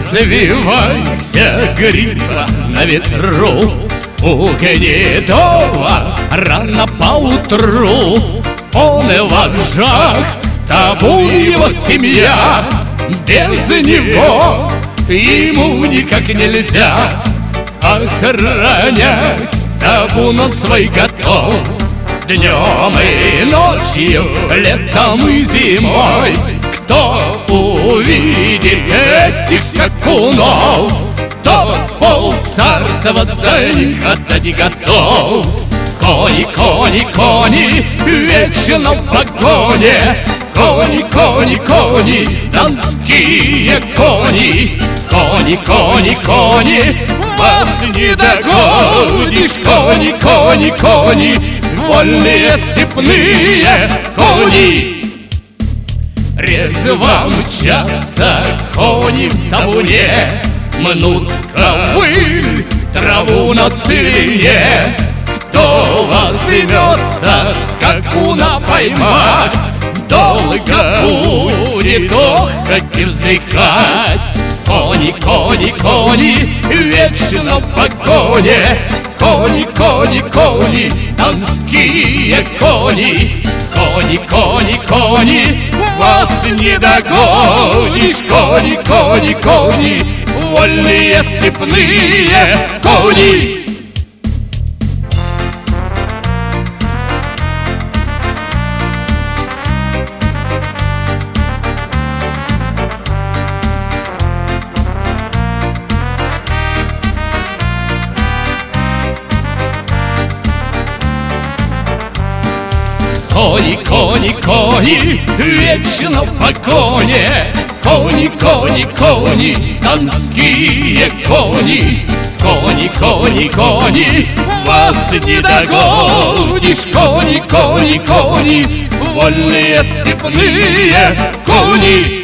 Развивайся, грива, на ветру, у гнедого рано поутру. Он и вожак, табун его семья, без него ему никак нельзя. Охранять табун он свой готов, днем и ночью, летом и зимой. Кто увидит этих скакунов, тот полцарства за них отдать готов. Кони, кони, кони, вечно в погоне. Кони, кони, кони, донские кони. Кони, кони, кони, вас не догонишь. Кони, кони, кони, вольные степные кони. Резво мчатся кони в табуне, мнут ковыль, траву на целине. Кто возьмется скакуна поймать, долго будет охать и вздыхать. Кони, кони, кони, вечно в погоне. Кони, кони, кони, донские кони. Кони, кони, кони, вас не догонишь. Кони, кони, кони, вольные степные кони. Кони, кони, кони, вечно в погоне. Кони, кони, кони, донские кони. Кони, кони, кони, вас не догонишь. Кони, кони, кони, вольные степные кони.